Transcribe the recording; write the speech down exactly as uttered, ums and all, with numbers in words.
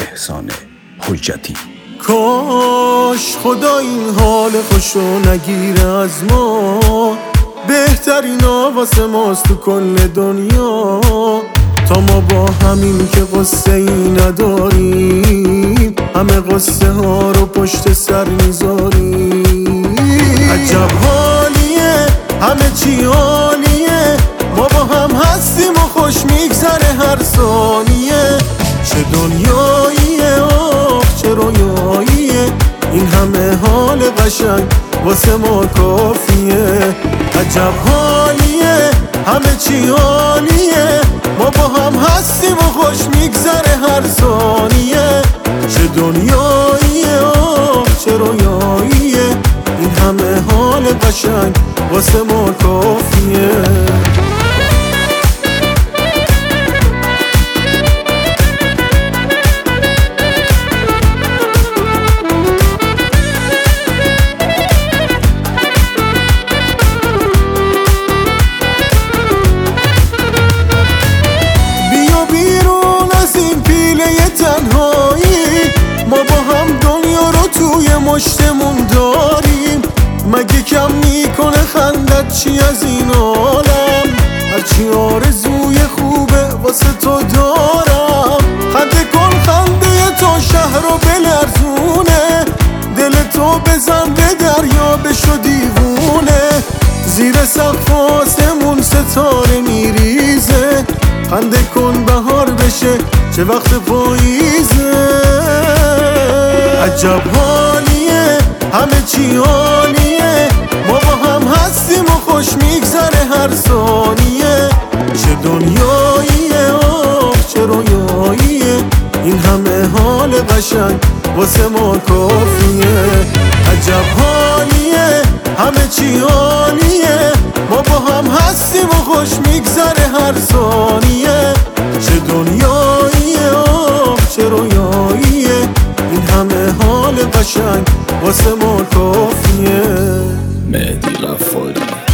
احسان حجتی. کاش خدا این حال خوشو نگیره از ما، بهترین واسه ماست تو کل دنیا. تا ما با همین که قصه ای نداریم، همه قصه ها رو پشت سر میذاریم. عجب حالیه، همه چی عالیه، ما با هم هستیم و خوش میگذره هر ثانیه. چه دنیاییه، آه چه رویاییه، این همه حال قشنگ واسه ما کافیه. عجب حالیه، همه چی عالیه، ما با هم هستیم و خوش میگذره هر ثانیه. چه دنیاییه، آه چه رویاییه، این همه حال قشنگ واسه ما کافیه. ما با هم دنیا رو توی مشتمون داریم، مگه کم میکنه خندت چی از این عالم؟ هرچی آرزوی خوبه واسه تو دارم. خنده کن خنده تو شهر رو بلرزونه، دل تو بزن به دریا بشو دیوونه. زیر سقف آسمون ستاره میریزه، خنده کن بهار بشه چه وقت پاییزه. عجب حالیه، همه چی عالیه، ما با هم هستیم و خوش میگذره هر ثانیه. چه دنیاییه، آه چه رویاییه، این همه حال قشنگ واسه ما کافیه. عجب حالیه، همه چی عالیه، ما با هم هستیم و خوش میگذره هر ثانیه. چه دنیاییه، آه چه رویاییه، این همه حال قشنگ واسه ما کافیه. مهدی غفاری.